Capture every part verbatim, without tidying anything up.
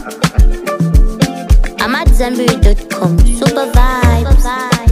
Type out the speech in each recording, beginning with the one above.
I'm at Zambiri dot com. Super vibes.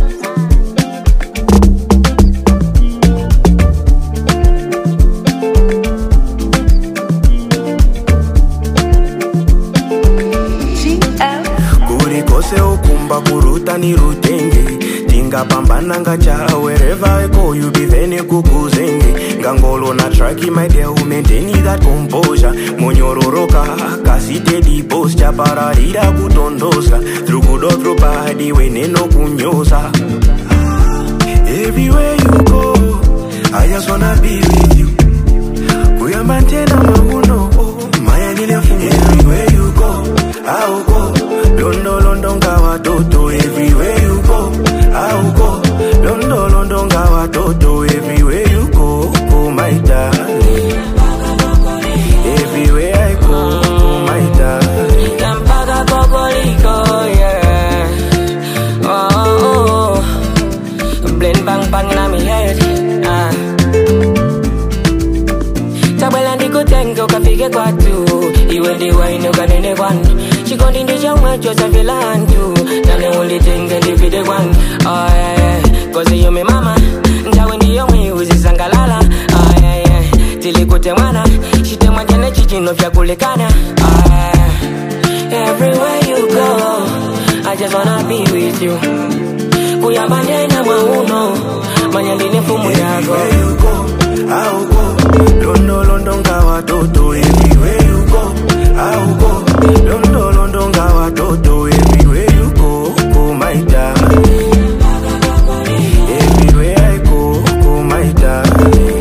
Kurikose ukumba kuruta ni rutenge Tinga pambana ngacha wherever I go you be there kukuzenge Ngangolo na traki my dear who maintain that composure Monyororoka kasite di post cha pararira kutondoska Through good or through bad wene no kunyosa Everywhere you go I just wanna be with you Kuyambantena mahuno Maya nilefunga Everywhere you go I'll go Londo londo ngawa toto everywhere you go I'll go Londo londo ngawa toto everywhere you go Go my darling Everywhere I go Go my darling Kampaga kokoliko yeah Oh oh oh Blend bang bang na mi head ah Tabela ndiko tengo kafike kwa tu Iwe ndi waino kanene kwanu Chikondi ndi chomwe chosa filantu Nane only thing and if it one Oh yeah yeah Cause you me mama Ndawe ndi yomwe uzisangalala Oh yeah yeah Tilikute mwana Shite mwajene chichino vya kulekana Oh yeah Everywhere you go I just wanna be with you Kuyambane na mauno Manyandine fumu yako Everywhere you go I'll go Londo londo ngawa toto everywhere you go I'll go Londo londo ngawa toto everywhere you go Go my darling Everywhere I go Go my darling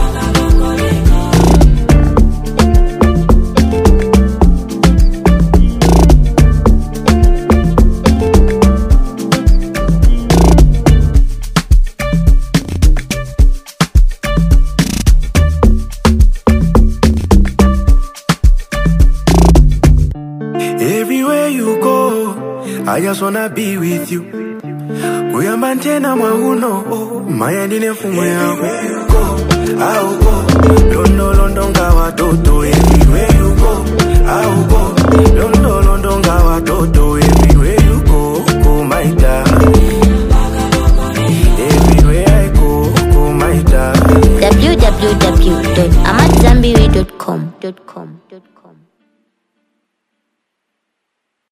Everywhere you go, I just wanna be with you. Kuyambantena mwahuno, maya ndine fumu yako. I'll go, londo londo ngawa toto. Everywhere you go, I'll go, londo londo ngawa toto. Everywhere you go, go my darling. Everywhere I go, go my darling. w w w dot amat zambiri dot com